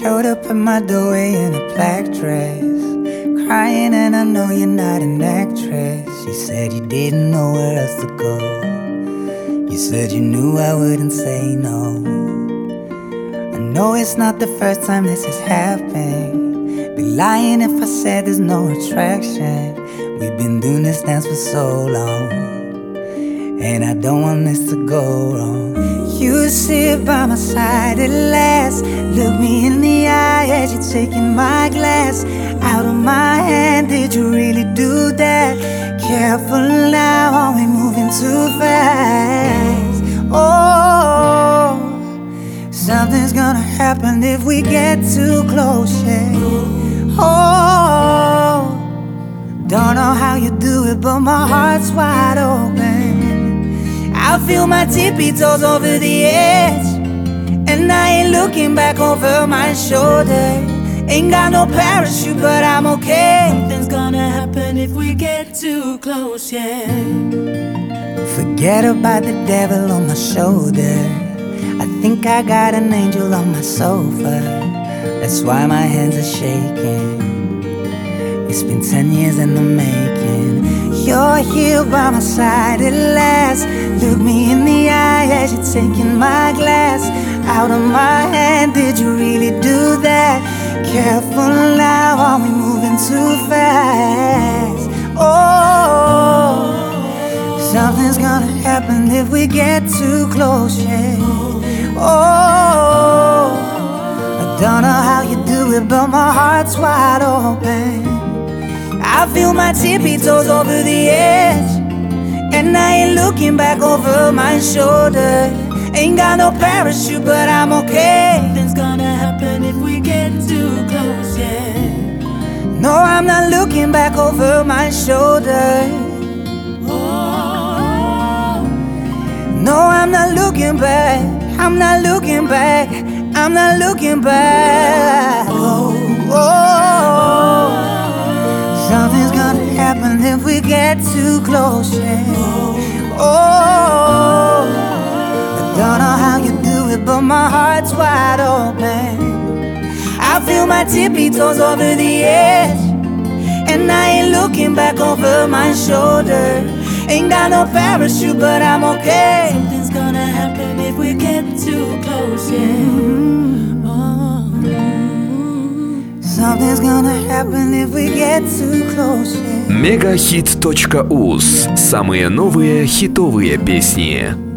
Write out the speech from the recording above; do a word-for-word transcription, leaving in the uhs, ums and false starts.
Showed up at my doorway in a black dress, crying and I know you're not an actress. You said you didn't know where else to go. You said you knew I wouldn't say no. I know it's not the first time this has happened. Be lying if I said there's no attraction. We've been doing this dance for so long, and I don't want this to go wrong. You sit by my side at last, look me in the eye as you're taking my glass out of my hand. Did you really do that? Careful now, are we moving too fast? Oh, something's gonna happen if we get too close, yeah. Oh, don't know how you do it, but my heart's wide open. I feel my tippy toes over the edge, and I ain't looking back over my shoulder. Ain't got no parachute, but I'm okay. Something's gonna happen if we get too close, yeah. Forget about the devil on my shoulder. I think I got an angel on my sofa. That's why my hands are shaking. It's been ten years in the making. You're here by my side at last. Look me in the eye as you're taking my glass out of my hand. Did you really do that? Careful now, are we moving too fast? Oh, something's gonna happen if we get too close, yeah. Oh, I don't know how you do it, but my heart's wide open. I feel my tippy toes over the edge, and I ain't looking back over my shoulder. Ain't got no parachute, but I'm okay. Something's gonna happen if we get too close, yeah. No, I'm not looking back over my shoulder. Oh, no, I'm not looking back. I'm not looking back. I'm not looking back. Oh, oh. Something's gonna happen if we get too close, yeah. Oh, I don't know how you do it, but my heart's wide open. I feel my tippy toes over the edge, and I ain't looking back over my shoulder. Ain't got no parachute, but I'm okay. something's gonna happen if we get too close, yeah. Mm-hmm. Oh. Something's gonna happen if we get too close, yeah. Мегахит точка уз. Самые новые хитовые песни.